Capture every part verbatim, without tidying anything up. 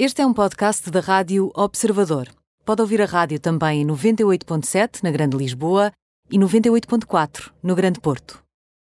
Este é um podcast da Rádio Observador. Pode ouvir a rádio também em noventa e oito ponto sete na Grande Lisboa e noventa e oito ponto quatro no Grande Porto.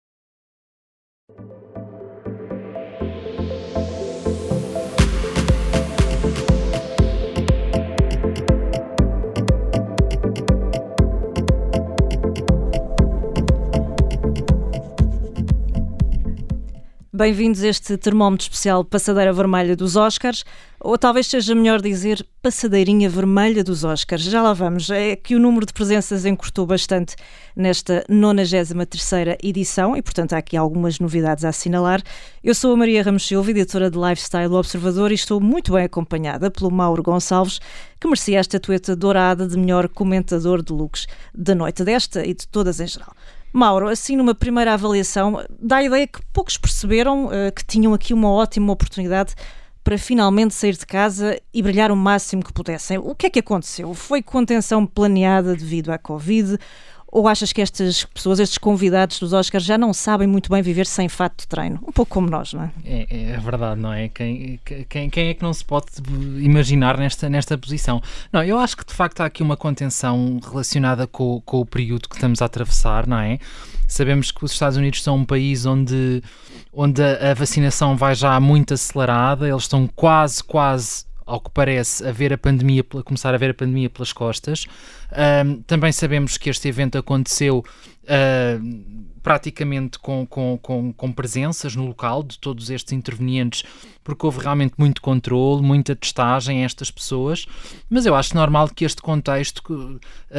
Bem-vindos a este termómetro especial Passadeira Vermelha dos Oscars, ou talvez seja melhor dizer Passadeirinha Vermelha dos Oscars. Já lá vamos. É que o número de presenças encurtou bastante nesta nonagésima terceira edição e, portanto, há aqui algumas novidades a assinalar. Eu sou a Maria Ramos Silva, editora de Lifestyle Observador, e estou muito bem acompanhada pelo Mauro Gonçalves, que merecia a estatueta dourada de melhor comentador de looks da noite, desta e de todas em geral. Mauro, assim numa primeira avaliação, dá a ideia que poucos perceberam uh, que tinham aqui uma ótima oportunidade para finalmente sair de casa e brilhar o máximo que pudessem. O que é que aconteceu? Foi contenção planeada devido à Covid? Ou achas que estas pessoas, estes convidados dos Oscars, já não sabem muito bem viver sem fato de treino? Um pouco como nós, não é? É, é verdade, não é? Quem, quem, quem é que não se pode imaginar nesta, nesta posição? Não, eu acho que de facto há aqui uma contenção relacionada com, com o período que estamos a atravessar, não é? Sabemos que os Estados Unidos são um país onde, onde a, a vacinação vai já muito acelerada, eles estão quase, quase... ao que parece, a ver a pandemia, a começar a ver a pandemia pelas costas. Um, também sabemos que este evento aconteceu uh, praticamente com, com, com, com presenças no local de todos estes intervenientes, porque houve realmente muito controle, muita testagem a estas pessoas, mas eu acho normal que este contexto uh, uh,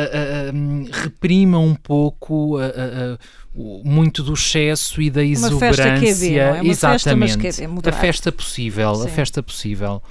uh, reprima um pouco uh, uh, uh, muito do excesso e da exuberância. Uma festa Q B, não é? Uma Exatamente. Festa, mas Q B, moderada. A festa possível, Sim. a festa possível.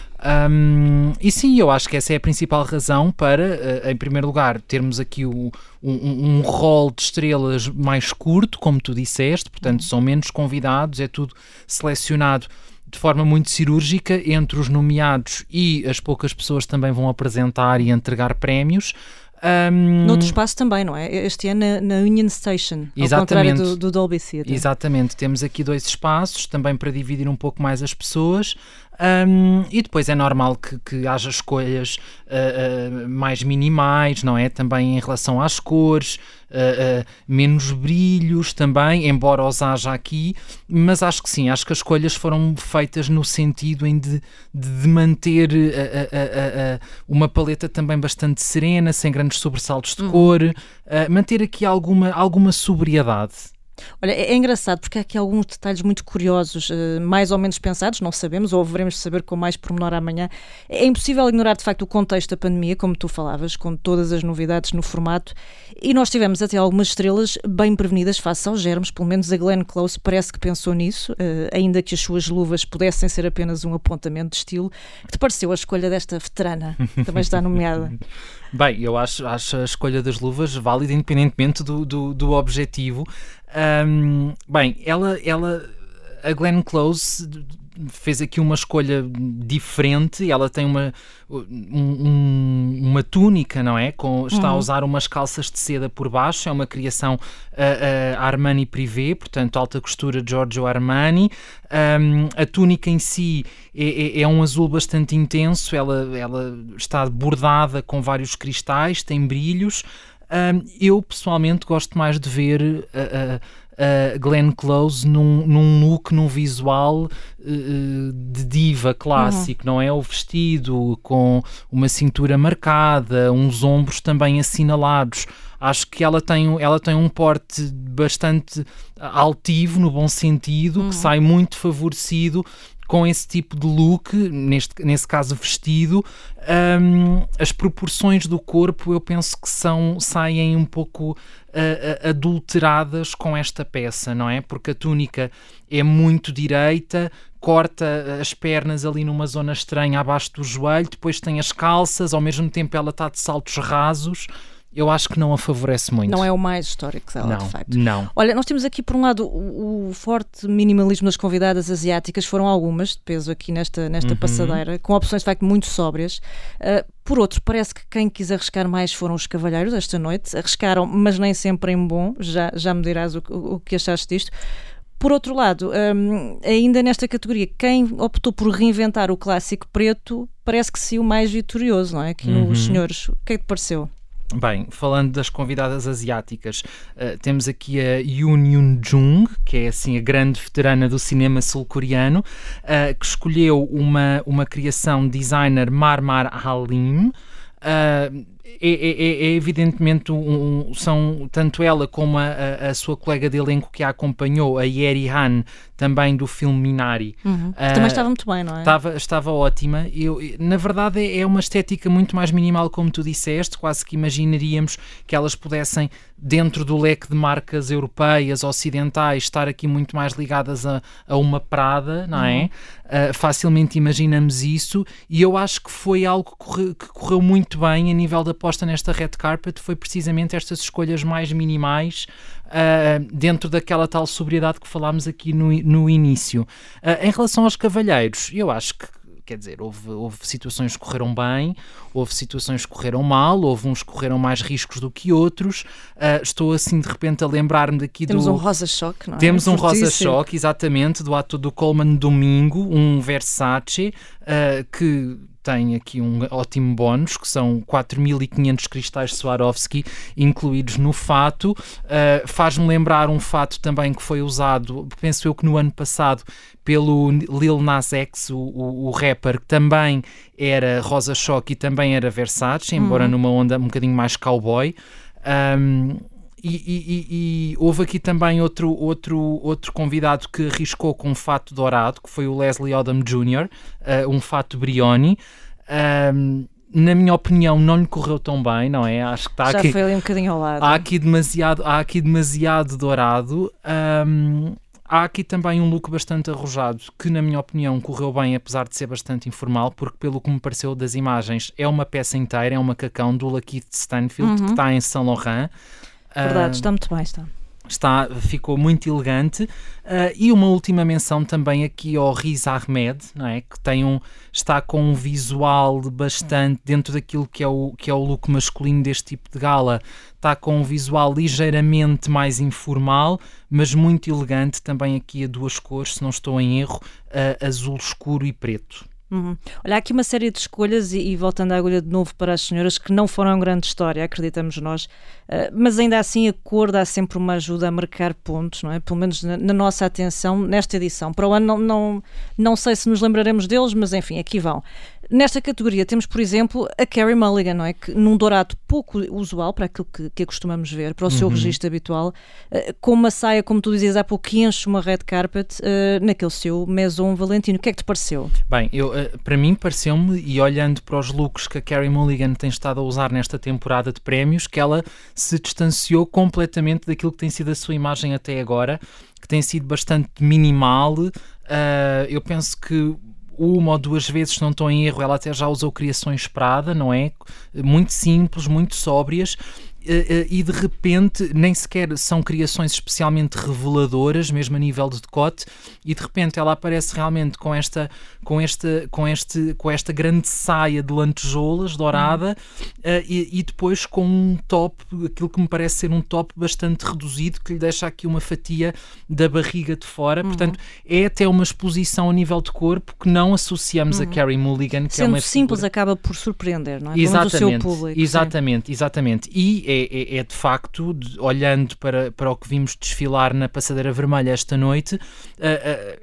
Um, e sim, eu acho que essa é a principal razão para, uh, em primeiro lugar, termos aqui o, um, um rol de estrelas mais curto, como tu disseste, portanto são menos convidados, é tudo selecionado de forma muito cirúrgica entre os nomeados e as poucas pessoas também vão apresentar e entregar prémios. Um... Noutro espaço também, não é? Este ano na, na Union Station, ao Exatamente. contrário do, do Dolby Theatre. Exatamente, temos aqui dois espaços também para dividir um pouco mais as pessoas. Um, e depois é normal que, que haja escolhas uh, uh, mais minimais, não é? Também em relação às cores, uh, uh, menos brilhos também, embora os haja aqui, mas acho que sim, acho que as escolhas foram feitas no sentido em de, de manter uh, uh, uh, uh, uma paleta também bastante serena, sem grandes sobressaltos de uhum. cor, uh, manter aqui alguma, alguma sobriedade. Olha, é, é engraçado porque há aqui alguns detalhes muito curiosos, uh, mais ou menos pensados, não sabemos, ou veremos saber com mais pormenor amanhã. É impossível ignorar de facto o contexto da pandemia, como tu falavas, com todas as novidades no formato, e nós tivemos até algumas estrelas bem prevenidas face aos germes, pelo menos a Glenn Close parece que pensou nisso, uh, ainda que as suas luvas pudessem ser apenas um apontamento de estilo. Que te pareceu a escolha desta veterana, que também está nomeada? Bem, eu acho, acho a escolha das luvas válida independentemente do, do, do objetivo. Um, bem, ela, ela, a Glenn Close fez aqui uma escolha diferente. Ela tem uma, um, uma túnica, não é? Com, está a usar umas calças de seda por baixo. É uma criação uh, uh, Armani Privé, portanto alta costura Giorgio Armani. Um, a túnica em si é, é, é um azul bastante intenso. Ela, ela está bordada com vários cristais, tem brilhos. Um, eu pessoalmente gosto mais de ver a uh, uh, uh, Glenn Close num, num look, num visual uh, de diva clássico, uhum. não é? O vestido com uma cintura marcada, uns ombros também assinalados. Acho que ela tem, ela tem um porte bastante altivo, no bom sentido, uhum. que sai muito favorecido com esse tipo de look, neste, nesse caso vestido. Um, as proporções do corpo eu penso que são, saem um pouco uh, adulteradas com esta peça, não é? Porque a túnica é muito direita, corta as pernas ali numa zona estranha abaixo do joelho, depois tem as calças, ao mesmo tempo ela está de saltos rasos. Eu acho que não a favorece muito. Não é o mais histórico dela, não, de facto. Não. Olha, nós temos aqui, por um lado, o, o forte minimalismo das convidadas asiáticas. Foram algumas de peso aqui nesta, nesta uhum. passadeira, com opções, de facto, muito sóbrias. Uh, por outro, parece que quem quis arriscar mais foram os cavalheiros esta noite. Arriscaram, mas nem sempre em bom. Já, já me dirás o, o, o que achaste disto. Por outro lado, um, ainda nesta categoria, quem optou por reinventar o clássico preto parece que saiu mais vitorioso, não é? Aqui uhum. nos senhores. O que é que te pareceu? Bem, falando das convidadas asiáticas, uh, temos aqui a Yoon Yoon-jung, que é assim a grande veterana do cinema sul-coreano, uh, que escolheu uma, uma criação de designer Marmar Halim. Uh, É, é, é evidentemente um, um, são tanto ela como a, a, a sua colega de elenco que a acompanhou, a Yeri Han, também do filme Minari. Uhum. Uh, também estava muito bem, não é? Estava, estava ótima. Eu, na verdade é uma estética muito mais minimal, como tu disseste, quase que imaginaríamos que elas pudessem, dentro do leque de marcas europeias, ocidentais, estar aqui muito mais ligadas a, a uma Prada, não é? Uhum. Uh, facilmente imaginamos isso, e eu acho que foi algo que, corre, que correu muito bem a nível da aposta nesta red carpet, foi precisamente estas escolhas mais minimais, uh, dentro daquela tal sobriedade que falámos aqui no, no início. Uh, em relação aos cavalheiros, eu acho que, quer dizer, houve, houve situações que correram bem, houve situações que correram mal, houve uns que correram mais riscos do que outros. Uh, estou assim de repente a lembrar-me daqui Temos do... Temos um rosa-choque, não é? Temos um rosa-choque, exatamente, do ato do Coleman Domingo, um Versace, uh, que tem aqui um ótimo bónus, que são quatro mil e quinhentos cristais Swarovski incluídos no fato. Uh, faz-me lembrar um fato também que foi usado, penso eu que no ano passado, pelo Lil Nas X, o, o, o rapper, que também era rosa-choque e também era Versace, embora uhum. numa onda um bocadinho mais cowboy. Um, E, e, e houve aqui também outro, outro, outro convidado que arriscou com um fato dourado, que foi o Leslie Odom Júnior, uh, um fato Brioni. Um, na minha opinião, não lhe correu tão bem, não é? Acho que está Já aqui, foi ali um bocadinho ao lado. Há aqui demasiado, há aqui demasiado dourado. Um, há aqui também um look bastante arrojado, que na minha opinião correu bem, apesar de ser bastante informal, porque pelo que me pareceu das imagens, é uma peça inteira, é um macacão do Lakeith Stanfield, uhum. que está em Saint Laurent. Verdade, uh, está muito bem, está. Está, ficou muito elegante. Uh, e uma última menção também aqui ao Riz Ahmed, não é? Que tem um, está com um visual bastante, dentro daquilo que é, o, que é o look masculino deste tipo de gala, está com um visual ligeiramente mais informal, mas muito elegante, também aqui a duas cores, se não estou em erro, uh, azul escuro e preto. Uhum. Olha, há aqui uma série de escolhas e, e voltando a agulha de novo para as senhoras, que não foram grande história, acreditamos nós, uh, mas ainda assim a cor dá sempre uma ajuda a marcar pontos, não é? Pelo menos na, na nossa atenção nesta edição. Para o ano não, não, não sei se nos lembraremos deles, mas enfim, aqui vão. Nesta categoria temos, por exemplo, a Carey Mulligan, não é? Que num dourado pouco usual para aquilo que, que acostumamos ver, para o seu uhum. registro habitual, uh, com uma saia, como tu dizias há pouco, que enche uma red carpet, uh, naquele seu Maison Valentino. O que é que te pareceu? Bem, eu, uh, para mim pareceu-me, e olhando para os looks que a Carey Mulligan tem estado a usar nesta temporada de prémios, que ela se distanciou completamente daquilo que tem sido a sua imagem até agora, que tem sido bastante minimal. Uh, eu penso que uma ou duas vezes, se não estou em erro, ela até já usou criações Prada, não é? Muito simples, muito sóbrias, e de repente nem sequer são criações especialmente reveladoras, mesmo a nível de decote, e de repente ela aparece realmente com esta, com esta, com este, com esta grande saia de lantejoulas dourada, hum. uh, e, e depois com um top, aquilo que me parece ser um top bastante reduzido, que lhe deixa aqui uma fatia da barriga de fora. Uhum. Portanto, é até uma exposição a nível de corpo que não associamos uhum. a Carey Mulligan, que sendo é uma simples figura... acaba por surpreender, não é? Exatamente, o seu público. Exatamente, sim. exatamente. E É, é, é de facto, de, olhando para, para o que vimos desfilar na Passadeira Vermelha esta noite, uh, uh, é,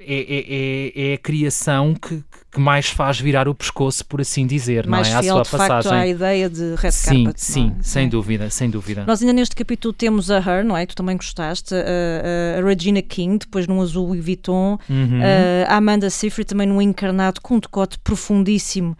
é, é a criação que, que mais faz virar o pescoço, por assim dizer, mais não é? fiel, à sua de passagem. Facto, à ideia de red sim, carpet. Sim, é? sem é. dúvida, sem dúvida. Nós ainda neste capítulo temos a Her, não é? Tu também gostaste, a, a Regina King, depois num azul Louis Vuitton, uhum. a Amanda Seyfried também num encarnado com um decote profundíssimo.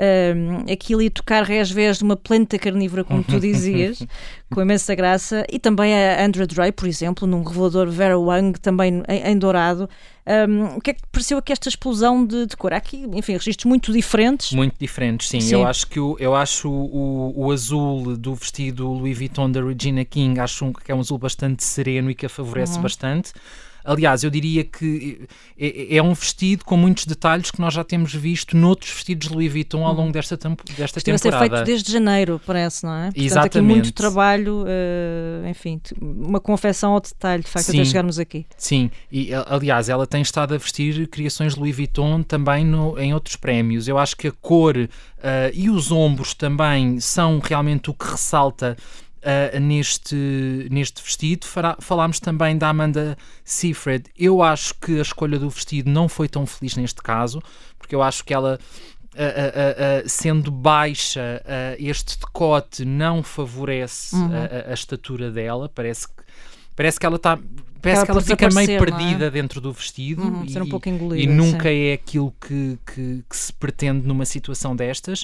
Um, aquilo e tocar resvés de uma planta carnívora, como tu dizias, com imensa graça, e também a Andra Day, por exemplo, num revelador Vera Wang, também em, em dourado. Um, o que é que te pareceu aqui esta explosão de, de cor? Há aqui, enfim, registros muito diferentes. Muito diferentes, sim. sim. Eu acho que o, eu acho o, o azul do vestido Louis Vuitton da Regina King, acho que é um azul bastante sereno e que a favorece uhum. bastante. Aliás, eu diria que é, é um vestido com muitos detalhes que nós já temos visto noutros vestidos Louis Vuitton ao longo desta, temp desta temporada. Isto vai ser feito desde janeiro, parece, não é? Portanto, Exatamente. Aqui muito trabalho, uh, enfim, uma confecção ao detalhe, de facto, Sim, até chegarmos aqui. Sim, e aliás, ela tem estado a vestir criações Louis Vuitton também no, em outros prémios. Eu acho que a cor uh, e os ombros também são realmente o que ressalta Uh, neste, neste vestido. Fará, falámos também da Amanda Seyfried. Eu acho que a escolha do vestido não foi tão feliz neste caso, porque eu acho que ela, uh, uh, uh, sendo baixa, uh, este decote não favorece uhum. a, a estatura dela. Parece que, parece que ela está... Parece que ela fica meio perdida é? dentro do vestido uhum, e, um pouco engolida, e nunca sim. é aquilo que, que, que se pretende numa situação destas.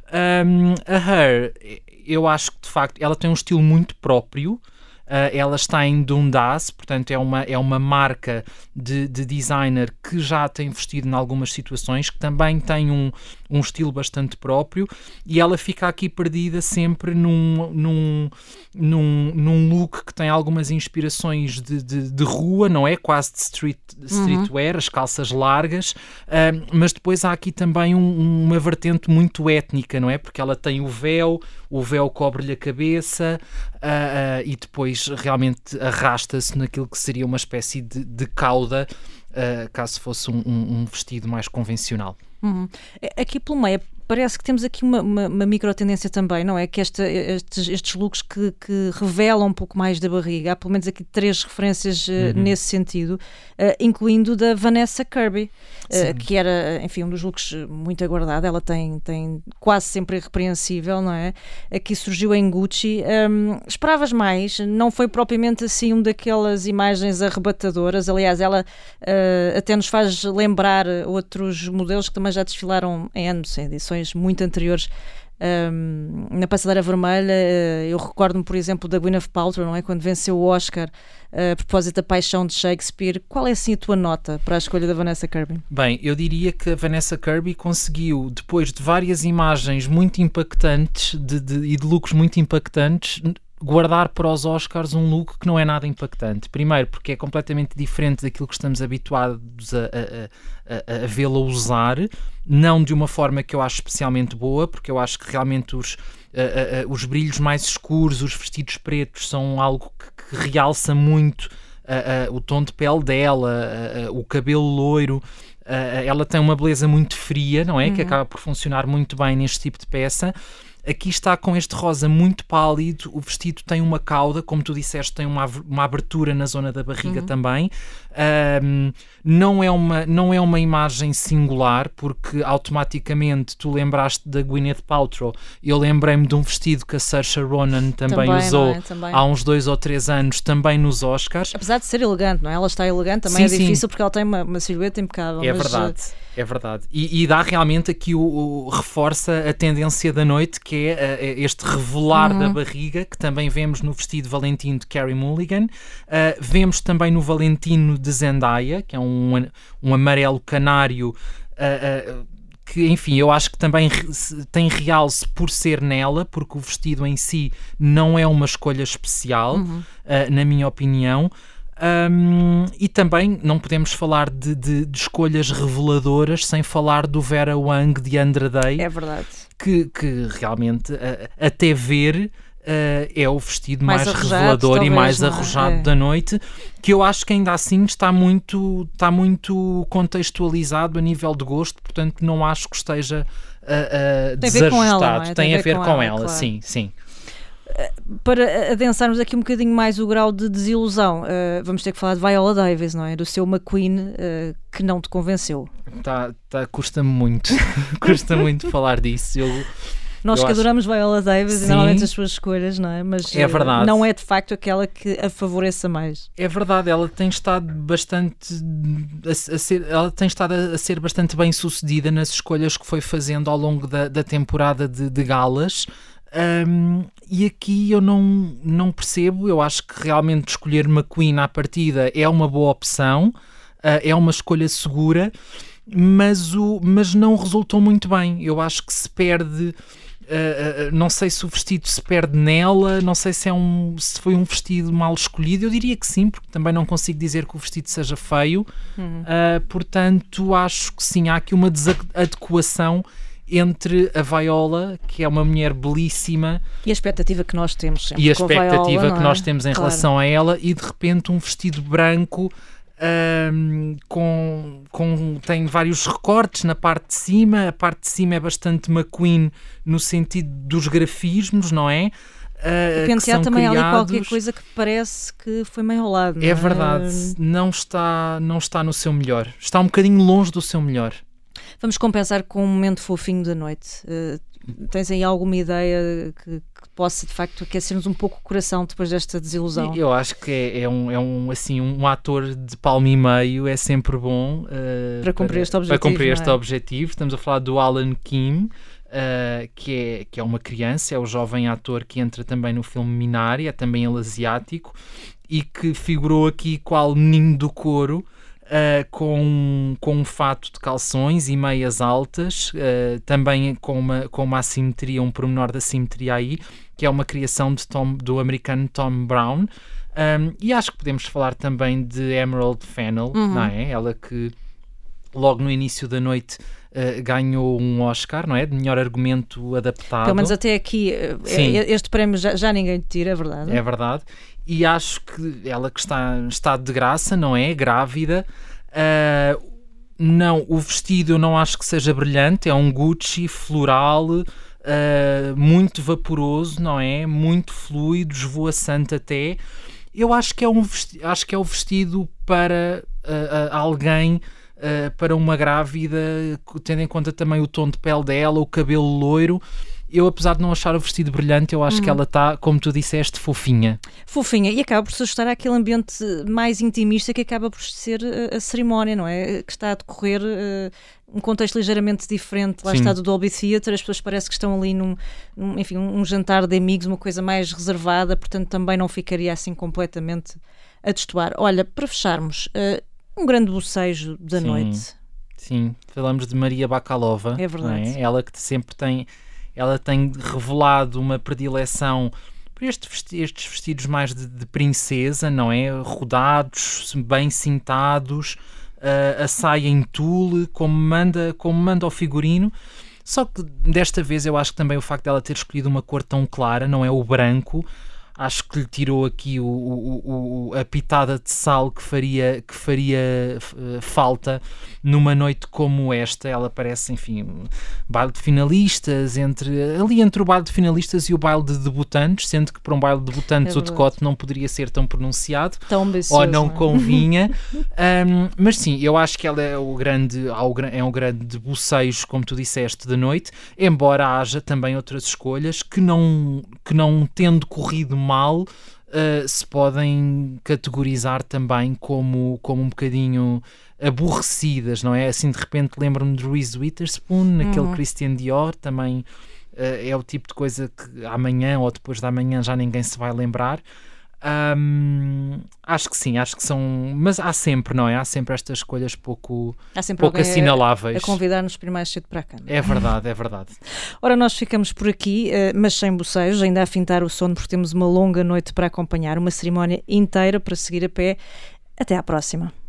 Um, a Her, eu acho que de facto ela tem um estilo muito próprio. Uh, ela está em Dundas, portanto é uma, é uma marca de, de designer que já tem vestido em algumas situações, que também tem um, um estilo bastante próprio, e ela fica aqui perdida sempre num, num, num, num look que tem algumas inspirações de, de, de rua, não é? Quase de street, streetwear, uhum. as calças largas, uh, mas depois há aqui também um, uma vertente muito étnica, não é? Porque ela tem o véu, o véu cobre-lhe a cabeça, uh, uh, e depois realmente arrasta-se naquilo que seria uma espécie de, de cauda, uh, caso fosse um, um, um vestido mais convencional. Uhum. Aqui pelo meio parece que temos aqui uma, uma, uma micro-tendência também, não é? Que esta, estes, estes looks que, que revelam um pouco mais da barriga. Há pelo menos aqui três referências uh, uhum. nesse sentido, uh, incluindo da Vanessa Kirby, uh, que era, enfim, um dos looks muito aguardado. Ela tem, tem quase sempre irrepreensível, não é? Aqui surgiu em Gucci. Um, esperavas mais? Não foi propriamente assim uma daquelas imagens arrebatadoras. Aliás, ela uh, até nos faz lembrar outros modelos que também já desfilaram em anos, em edições muito anteriores um, na Passadeira Vermelha. Uh, eu recordo-me, por exemplo, da Gwyneth Paltrow, não é? Quando venceu o Oscar uh, a propósito da Paixão de Shakespeare. Qual é assim a tua nota para a escolha da Vanessa Kirby? Bem, eu diria que a Vanessa Kirby conseguiu, depois de várias imagens muito impactantes de, de, e de looks muito impactantes, guardar para os Oscars um look que não é nada impactante. Primeiro, porque é completamente diferente daquilo que estamos habituados a, a, a, a vê-la usar, não de uma forma que eu acho especialmente boa, porque eu acho que realmente os, a, a, os brilhos mais escuros, os vestidos pretos, são algo que, que realça muito a, a, o tom de pele dela, a, a, o cabelo loiro. A, ela tem uma beleza muito fria, não é? Uhum. Que acaba por funcionar muito bem neste tipo de peça. Aqui está com este rosa muito pálido, o vestido tem uma cauda, como tu disseste, tem uma, uma abertura na zona da barriga uhum. também. Um, não, é uma, não é uma imagem singular, porque automaticamente tu lembraste da Gwyneth Paltrow. Eu lembrei-me de um vestido que a Saoirse Ronan também, também usou é? também. há uns dois ou três anos, também nos Oscars. Apesar de ser elegante, não é? Ela está elegante, também sim, é difícil sim. porque ela tem uma, uma silhueta impecável. É mas... verdade. É verdade. E, e dá realmente aqui o, o reforça a tendência da noite, que é uh, este revelar uhum. da barriga, que também vemos no vestido Valentino de Carey Mulligan. Uh, vemos também no Valentino de Zendaya, que é um, um amarelo canário, uh, uh, que, enfim, eu acho que também tem realce por ser nela, porque o vestido em si não é uma escolha especial, uhum. uh, na minha opinião. Um, e também não podemos falar de, de, de escolhas reveladoras sem falar do Vera Wang de Andra Day. É verdade. Que, que realmente, uh, até ver, uh, é o vestido mais, mais arrojado, revelador talvez, e mais é? arrojado é. da noite, que eu acho que ainda assim está muito, está muito contextualizado a nível de gosto, portanto não acho que esteja uh, uh, Tem desajustado. A ver com ela, não é? Tem, Tem a ver com, com ela, ela claro. sim, sim. Para adensarmos aqui um bocadinho mais o grau de desilusão, uh, vamos ter que falar de Viola Davis, não é? Do seu McQueen, uh, que não te convenceu. Tá, tá, custa-me muito, custa muito falar disso. Eu, Nós eu que acho... adoramos Viola Davis Sim, e normalmente as suas escolhas, não é? Mas é verdade. não é de facto aquela que a favoreça mais. É verdade, ela tem estado bastante a, a ser, ela tem estado a, a ser bastante bem sucedida nas escolhas que foi fazendo ao longo da, da temporada de, de galas. Um, e aqui eu não, não percebo. Eu acho que realmente escolher McQueen à partida é uma boa opção, uh, é uma escolha segura, mas, o, mas não resultou muito bem. Eu acho que se perde Uh, uh, não sei se o vestido se perde nela, não sei se, é um, se foi um vestido mal escolhido. Eu diria que sim, porque também não consigo dizer que o vestido seja feio. Uhum. Uh, portanto, acho que sim, há aqui uma desadequação entre a Viola, que é uma mulher belíssima, e a expectativa que nós temos sempre e a com expectativa a Viola, que é? nós temos em Claro. relação a ela, e de repente um vestido branco um, com, com, tem vários recortes na parte de cima. A parte de cima é bastante McQueen no sentido dos grafismos, não é? Uh, o penteado também criados. há ali qualquer coisa que parece que foi meio ao lado, não é? É verdade, não está, não está no seu melhor, está um bocadinho longe do seu melhor. Vamos compensar com um momento fofinho da noite. Uh, tens aí alguma ideia que, que possa, de facto, aquecer-nos um pouco o coração depois desta desilusão? Eu acho que é, é, um, é um, assim, um ator de palmo e meio é sempre bom uh, para cumprir para, este objetivo. Para cumprir este é? objetivo. Estamos a falar do Alan Kim, uh, que, é, que é uma criança, é o jovem ator que entra também no filme Minari, é também ele asiático, e que figurou aqui qual menino do coro, Uh, com, com um fato de calções e meias altas, uh, também com uma, com uma assimetria, um pormenor da assimetria aí, que é uma criação de Tom, do americano Tom Brown. Um, e acho que podemos falar também de Emerald Fennell, uhum. não é? Ela que logo no início da noite uh, ganhou um Oscar, não é? De melhor argumento adaptado. Pelo menos até aqui, Sim. este prémio já, já ninguém lhe tira, é verdade? É verdade. E acho que ela que está em estado de graça, não é? Grávida. Uh, não, o vestido eu não acho que seja brilhante, é um Gucci floral, uh, muito vaporoso, não é? Muito fluido, esvoaçante até. Eu acho que é, um vestido, acho que é o vestido para uh, uh, alguém, uh, para uma grávida, tendo em conta também o tom de pele dela, o cabelo loiro. Eu, apesar de não achar o vestido brilhante, eu acho uhum. que ela está, como tu disseste, fofinha. Fofinha, e acaba por se ajustar àquele ambiente mais intimista que acaba por ser a, a cerimónia, não é? Que está a decorrer uh, um contexto ligeiramente diferente. Lá Sim. está do Dolby Theatre, as pessoas parece que estão ali num, num enfim, um jantar de amigos, uma coisa mais reservada, portanto também não ficaria assim completamente a destoar. Olha, para fecharmos, uh, um grande bocejo da Sim. noite. Sim, falamos de Maria Bakalova. É verdade. É? Ela que sempre tem... Ela tem revelado uma predileção por estes vestidos mais de, de princesa, não é? Rodados, bem cintados, uh, a saia em tule, como manda, como manda o figurino. Só que desta vez eu acho que também o facto dela ter escolhido uma cor tão clara, não é? O branco, acho que lhe tirou aqui o, o, o, a pitada de sal que faria, que faria uh, falta numa noite como esta. Ela parece, enfim, um baile de finalistas, entre, ali entre o baile de finalistas e o baile de debutantes, sendo que para um baile de debutantes é o decote não poderia ser tão pronunciado, tão ambicioso, ou não, não é? convinha. um, mas sim, eu acho que ela é o grande, é um grande bocejo, como tu disseste, da noite, embora haja também outras escolhas que não, que não tendo corrido mal, uh, se podem categorizar também como, como um bocadinho aborrecidas, não é? Assim, de repente lembro-me de Reese Witherspoon, naquele uhum. Christian Dior, também uh, é o tipo de coisa que amanhã ou depois da manhã já ninguém se vai lembrar. Um, acho que sim, acho que são, mas há sempre, não é? Há sempre estas escolhas pouco, pouco assinaláveis. A, a convidar-nos para ir mais cedo para a cama. É verdade, é verdade. Ora, nós ficamos por aqui, mas sem bocejos, ainda a fintar o sono, porque temos uma longa noite para acompanhar, uma cerimónia inteira para seguir a pé. Até à próxima.